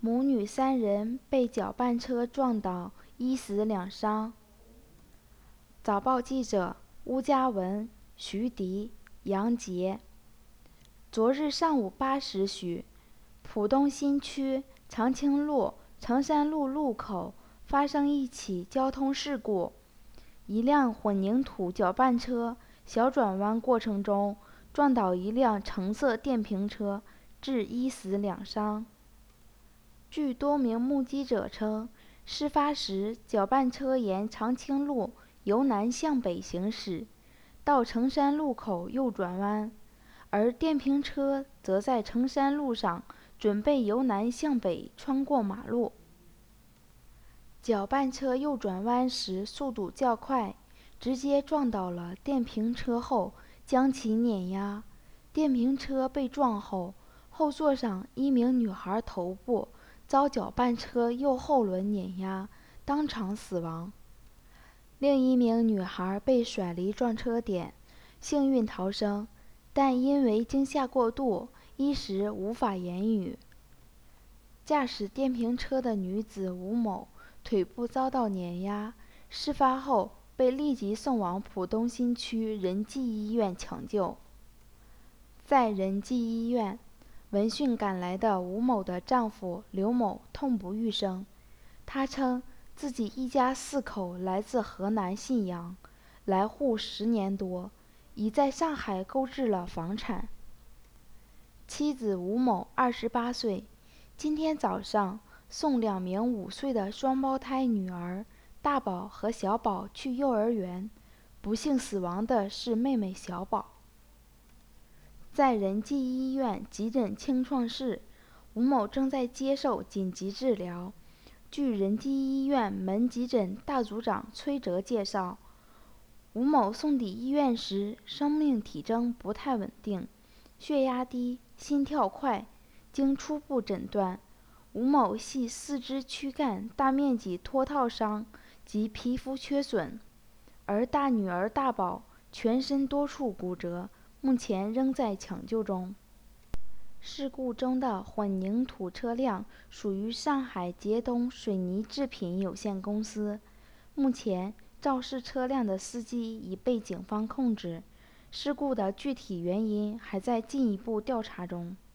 母女3人被搅拌车撞倒，1死2伤。早报记者邬嘉文、徐迪、杨杰。昨日上午8时许，浦东新区长青路成山路路口发生一起交通事故，一辆混凝土搅拌车小转弯过程中撞倒一辆橙色电瓶车，致1死2伤。据多名目击者称，事发时搅拌车沿长青路由南向北行驶，到成山路口右转弯，而电瓶车则在成山路上准备由南向北穿过马路。搅拌车右转弯时速度较快，直接撞倒了电瓶车后将其碾压。电瓶车被撞后，后座上一名女孩头部遭搅拌车右后轮碾压，当场死亡。另一名女孩被甩离撞车点，幸运逃生，但因为惊吓过度，一时无法言语。驾驶电瓶车的女子吴某腿部遭到碾压，事发后被立即送往浦东新区仁济医院抢救。在仁济医院，闻讯赶来的吴某的丈夫刘某痛不欲生。他称自己一家4口来自河南信阳，来沪10年多，已在上海购置了房产。妻子吴某28岁，今天早上送2名5岁的双胞胎女儿大宝和小宝去幼儿园，不幸死亡的是妹妹小宝。在仁济医院急诊清创室，吴某正在接受紧急治疗。据仁济医院门急诊大组长崔哲介绍，吴某送抵医院时生命体征不太稳定，血压低，心跳快。经初步诊断，吴某系4肢躯干大面积脱套伤及皮肤缺损，而大女儿大宝全身多处骨折，目前仍在抢救中。事故中的混凝土车辆属于上海捷东水泥制品有限公司，目前肇事车辆的司机已被警方控制，事故的具体原因还在进一步调查中。